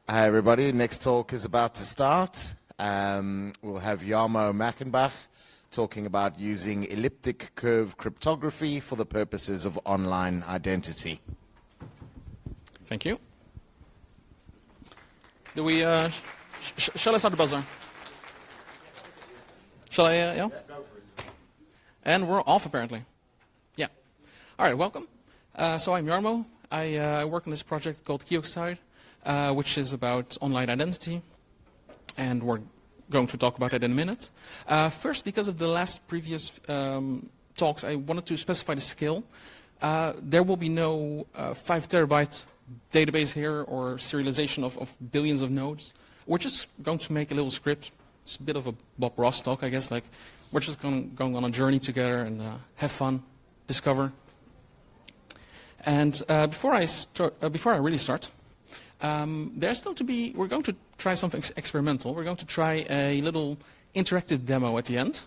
Hi, everybody. Next talk is about to start. We'll have Jarmo Mackenbach talking about using elliptic curve cryptography for the purposes of online identity. Thank you. Do we, shall I start the buzzer? Shall I, yeah? Go for it. And we're off, apparently. Yeah. All right, welcome. So I'm Jarmo. I work on this project called Kioxide, which is about online identity. And we're going to talk about it in a minute. First, because of the last previous talks, I wanted to specify the scale. There will be no 5 terabyte database here or serialization of billions of nodes. We're just going to make a little script. It's a bit of a Bob Ross talk, I guess. Like, we're just going on a journey together and have fun, discover. And before I really start, we're going to try something experimental. We're going to try a little interactive demo at the end.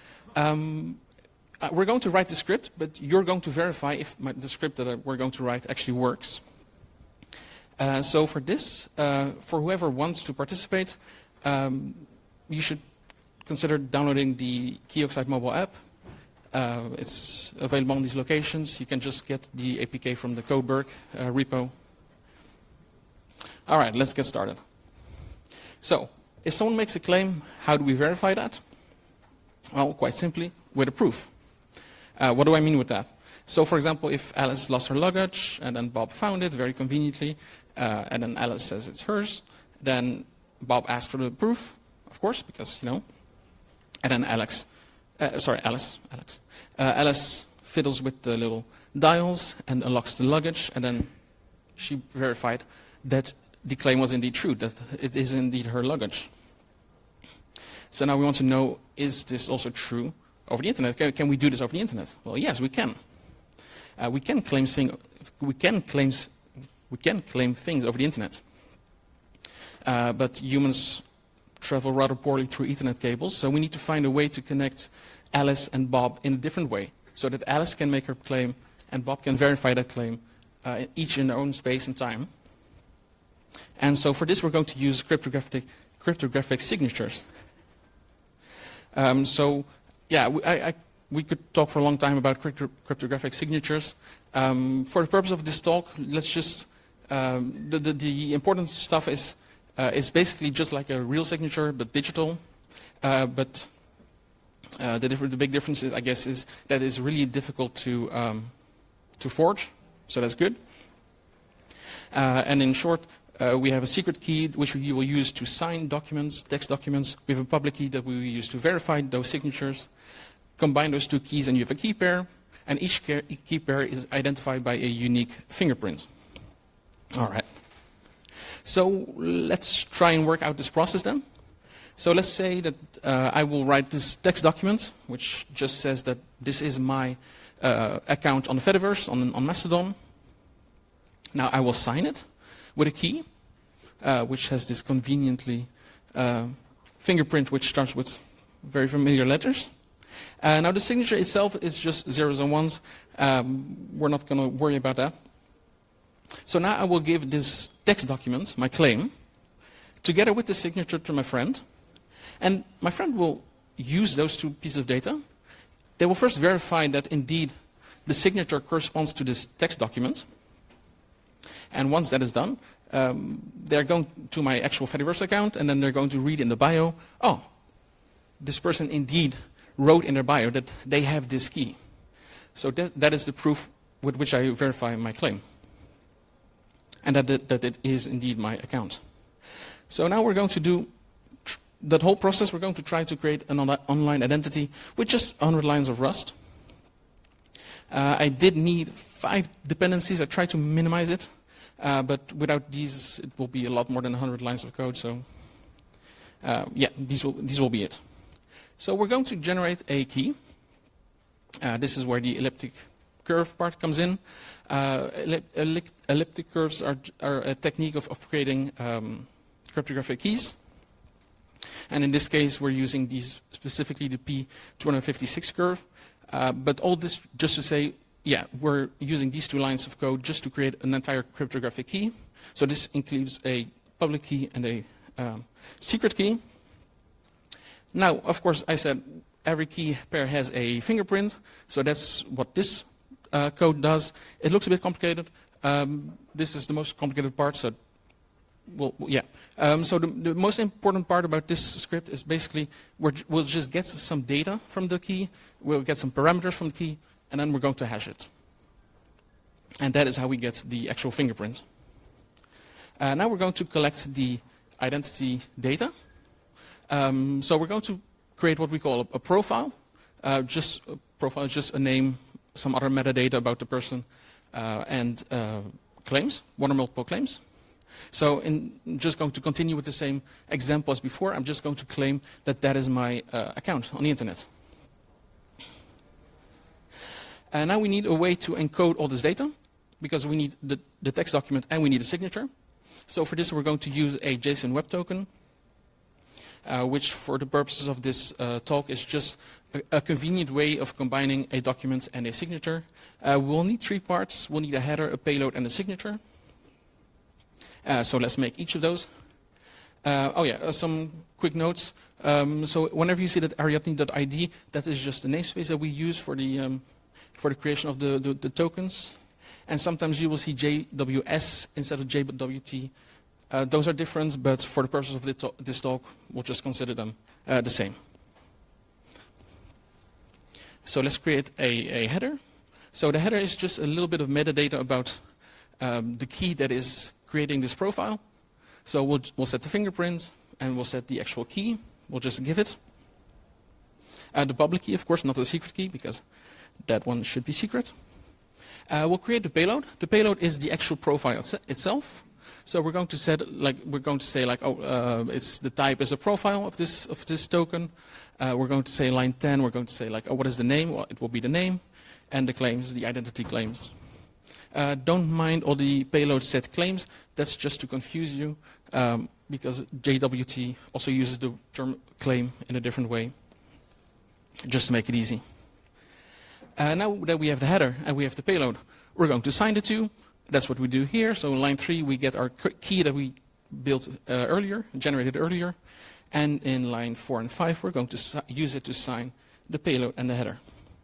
We're going to write the script, but you're going to verify if the script that we're going to write actually works. So for this, for whoever wants to participate, you should consider downloading the Kioxide mobile app. It's available on these locations. You can just get the APK from the Codeberg repo. All right, let's get started. So, if someone makes a claim, how do we verify that? Well, quite simply, with a proof. What do I mean with that? So, for example, if Alice lost her luggage, and then Bob found it very conveniently, and then Alice says it's hers, then Bob asks for the proof, of course, because, you know, and then Alice fiddles with the little dials and unlocks the luggage, and then she verified that the claim was indeed true, that it is indeed her luggage. So now we want to know, is this also true over the internet? Can we do this over the internet? Well, yes, we can. We can claim things over the internet. But humans travel rather poorly through Ethernet cables, so we need to find a way to connect Alice and Bob in a different way, so that Alice can make her claim and Bob can verify that claim, each in their own space and time. And so for this, we're going to use cryptographic signatures. We could talk for a long time about cryptographic signatures. For the purpose of this talk, let's just the important stuff is it's basically just like a real signature, but digital. But the big difference is, I guess, is that it's really difficult to forge. So that's good. And in short, we have a secret key which we will use to sign documents, text documents. We have a public key that we will use to verify those signatures. Combine those two keys and you have a key pair. And each key pair is identified by a unique fingerprint. All right. So let's try and work out this process then. So let's say that I will write this text document, which just says that this is my account on the Fediverse, on Mastodon. Now I will sign it with a key, which has this conveniently fingerprint, which starts with very familiar letters. Now the signature itself is just zeros and ones. We're not going to worry about that. So now I will give this text document, my claim, together with the signature to my friend. And my friend will use those two pieces of data. They will first verify that indeed the signature corresponds to this text document. And once that is done, they're going to my actual Fediverse account, and then they're going to read in the bio, oh, this person indeed wrote in their bio that they have this key. So that is the proof with which I verify my claim. And that it is indeed my account. So now we're going to do that whole process. We're going to try to create an online identity with just 100 lines of Rust. I did need 5 dependencies. I tried to minimize it. But without these, it will be a lot more than 100 lines of code. So these will be it. So we're going to generate a key. This is where the elliptic curve part comes in. Elliptic curves are a technique of creating cryptographic keys. And in this case, we're using these, specifically the P256 curve. But all this just to say, yeah, we're using these 2 lines of code just to create an entire cryptographic key. So this includes a public key and a secret key. Now, of course, I said every key pair has a fingerprint, so that's what this code does. It looks a bit complicated. This is the most complicated part, so well, yeah. So the most important part about this script is basically we'll just get some data from the key, we'll get some parameters from the key, and then we're going to hash it. And that is how we get the actual fingerprint. Now we're going to collect the identity data. So we're going to create what we call a profile. A profile is just a name, some other metadata about the person, and claims, one or multiple claims. So I'm just going to continue with the same example as before. I'm just going to claim that that is my account on the internet. And now we need a way to encode all this data, because we need the text document and we need a signature. So for this, we're going to use a JSON Web Token, which for the purposes of this talk is just a convenient way of combining a document and a signature. We'll need 3 parts. We'll need a header, a payload, and a signature. So let's make each of those. Some quick notes. So whenever you see that Ariadne.id, that is just the namespace that we use for the creation of the tokens. And sometimes you will see JWS instead of JWT. Those are different, but for the purpose of this talk, we'll just consider them the same. So let's create a header. So the header is just a little bit of metadata about the key that is creating this profile. So we'll set the fingerprint, and we'll set the actual key. We'll just give it. The public key, of course, not the secret key, because that one should be secret. We'll create the payload. The payload is the actual profile itself. So we're going to say it's the type is a profile of this token. We're going to say line 10. We're going to say what is the name? Well, it will be the name, and the claims, the identity claims. Don't mind all the payload set claims. That's just to confuse you, because JWT also uses the term claim in a different way, just to make it easy. Now that we have the header and we have the payload, we're going to assign the two. That's what we do here. So in line 3, we get our key that we built generated earlier. And in line 4 and 5, we're going to use it to assign the payload and the header.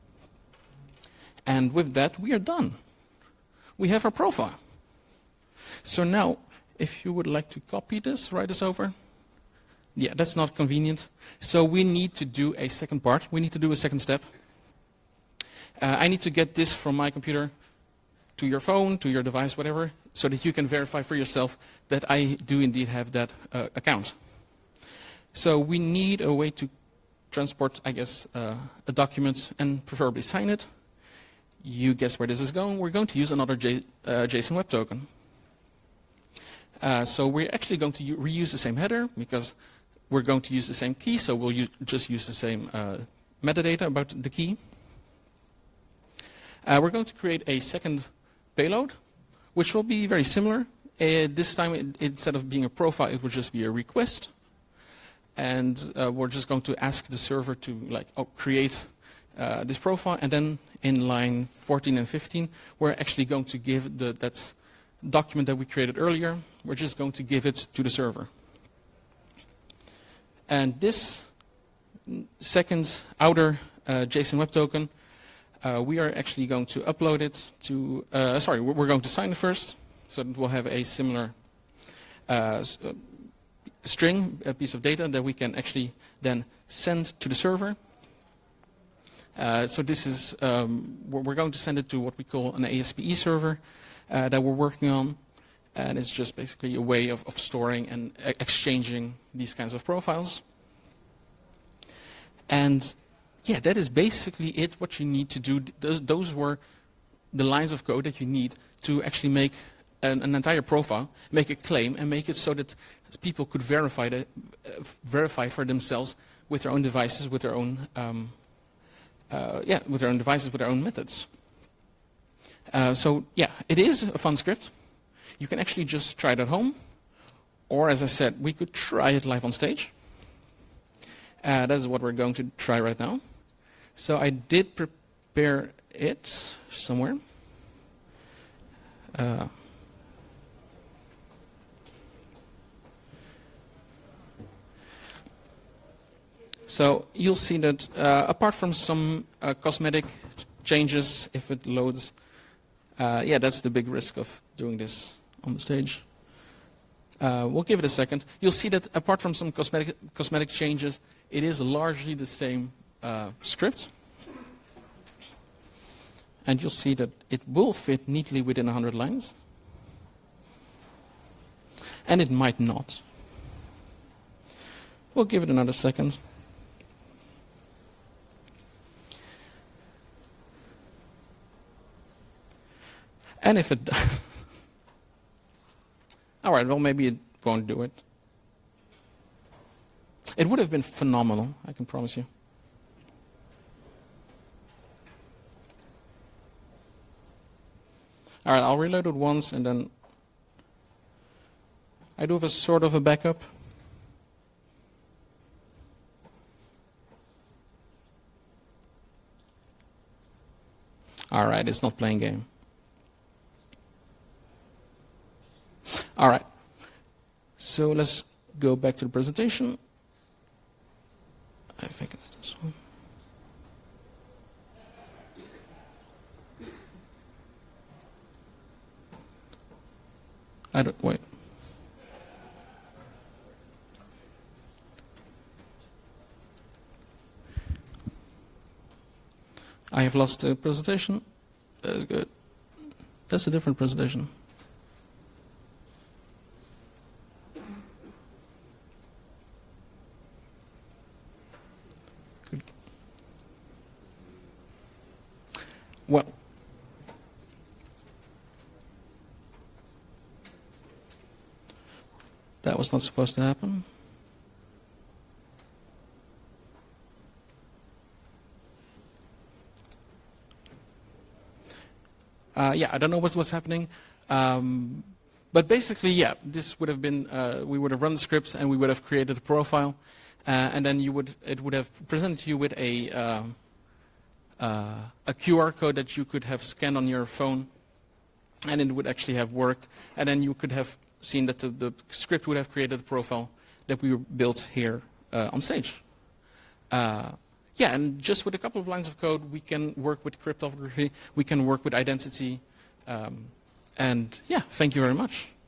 And with that, we are done. We have our profile. So now, if you would like to copy this, write this over. Yeah, that's not convenient. So we need to do a second part. We need to do a second step. I need to get this from my computer to your phone, to your device, whatever, so that you can verify for yourself that I do indeed have that account. So we need a way to transport, I guess, a document and preferably sign it. You guess where this is going. We're going to use another JSON Web Token. So we're actually going to reuse the same header, because we're going to use the same key, so we'll just use the same metadata about the key. We're going to create a second payload, which will be very similar. This time, instead of being a profile, it will just be a request. And we're just going to ask the server to create this profile. And then in line 14 and 15, we're actually going to give that document that we created earlier, we're just going to give it to the server. And this second outer JSON Web Token, we are actually going to upload it to, we're going to sign it first, so that we'll have a similar string, a piece of data that we can actually then send to the server. So this is, we're going to send it to what we call an ASPE server that we're working on. And it's just basically a way of storing and exchanging these kinds of profiles. And yeah, that is basically it, what you need to do. Those were the lines of code that you need to actually make an entire profile, make a claim, and make it so that people could verify for themselves with their own devices, with their own with their own devices, with their own methods. So yeah, it is a fun script. You can actually just try it at home, or as I said, we could try it live on stage. That is what we're going to try right now. So I did prepare it somewhere. So you'll see that apart from some cosmetic changes, if it loads, yeah, that's the big risk of doing this on the stage. We'll give it a second. You'll see that apart from some cosmetic changes, it is largely the same script. And you'll see that it will fit neatly within 100 lines. And it might not. We'll give it another second. And if it does, all right, well, maybe it won't do it. It would have been phenomenal, I can promise you. All right, I'll reload it once, and then I do have a sort of a backup. All right, it's not playing game. All right, so let's go back to the presentation. I think it's this one. Wait. I have lost the presentation. That's good. That's a different presentation. Good. Well, that was not supposed to happen. Yeah, I don't know what's happening. But basically, yeah, this would have been, we would have run the scripts and we would have created a profile. And then it would have presented you with a QR code that you could have scanned on your phone. And it would actually have worked. And then you could have seen that the script would have created a profile that we built here on stage. Yeah, and just with a couple of lines of code, we can work with cryptography, we can work with identity, and yeah, thank you very much.